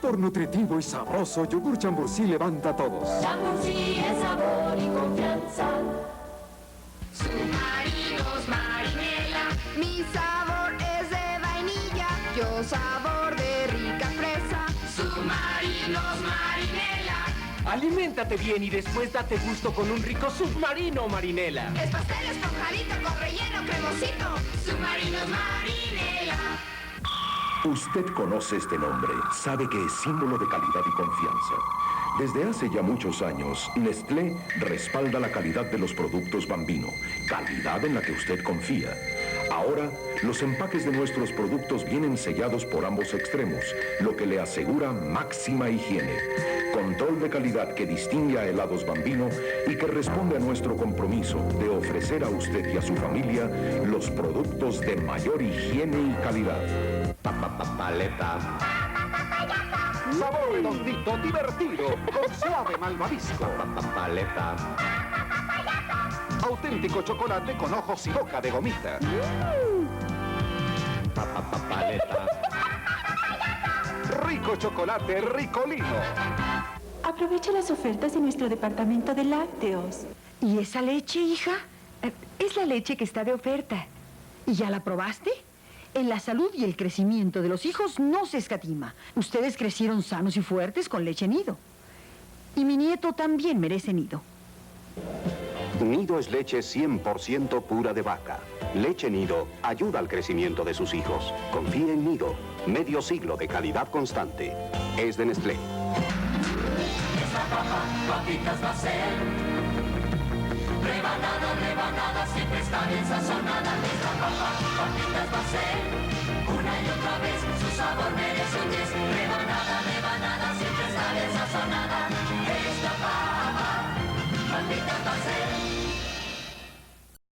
Por nutritivo y sabroso, yogur Chambursí levanta a todos. Chambursí es sabor y confianza. Submarinos Marinela. Mi sabor es de vainilla, yo sabor de rica fresa. Submarinos Marinela. Aliméntate bien y después date gusto con un rico submarino Marinela. Es pastel esponjadito con relleno cremosito. Submarinos Marinela. Usted conoce este nombre, sabe que es símbolo de calidad y confianza. Desde hace ya muchos años, Nestlé respalda la calidad de los productos Bambino, calidad en la que usted confía. Ahora, los empaques de nuestros productos vienen sellados por ambos extremos, lo que le asegura máxima higiene. Control de calidad que distingue a Helados Bambino y que responde a nuestro compromiso de ofrecer a usted y a su familia los productos de mayor higiene y calidad. Paleta. Sabor redondito, divertido, con suave malvavisco. Paleta. Auténtico chocolate con ojos y boca de gomita. Paleta. Rico chocolate, ricolino. Aprovecha las ofertas de nuestro departamento de lácteos. ¿Y esa leche, hija? Es la leche que está de oferta. ¿Y ya la probaste? En la salud y el crecimiento de los hijos no se escatima. Ustedes crecieron sanos y fuertes con leche Nido. Y mi nieto también merece Nido. Nido es leche 100% pura de vaca. Leche Nido ayuda al crecimiento de sus hijos. Confíe en Nido. Medio siglo de calidad constante. Es de Nestlé. Esta papa, papitas va a ser. Rebanada, rebanada, siempre está bien sazonada. Esta papa, papitas va a ser.